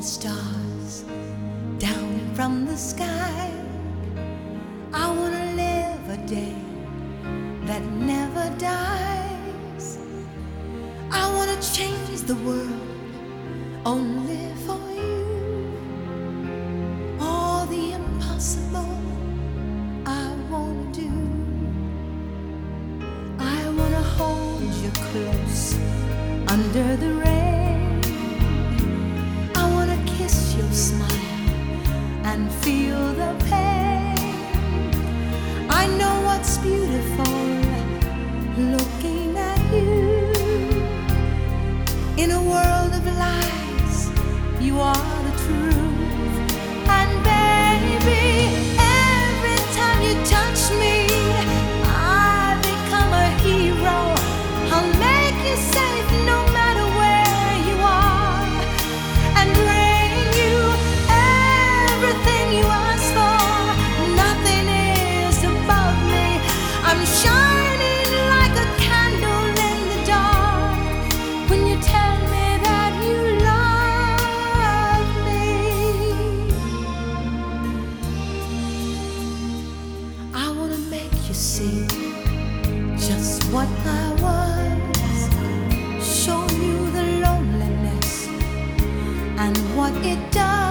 stars down from the sky. I wanna live a day that never dies. I wanna change the world only for you. All the impossible I wanna do. I wanna hold you close under the rain. I wanna kiss your smile and feel the pain. I know what's beautiful looking at you. In a world of lies, you are the truth. And baby, every time you touch me, I become a hero. I'll make you safe no matter where you are, and bring you everything you ask for. Nothing is above me. I'm shining like a candle in the dark when you tell me that you love me. I wanna make you see just what I was, show you the loneliness and what it does.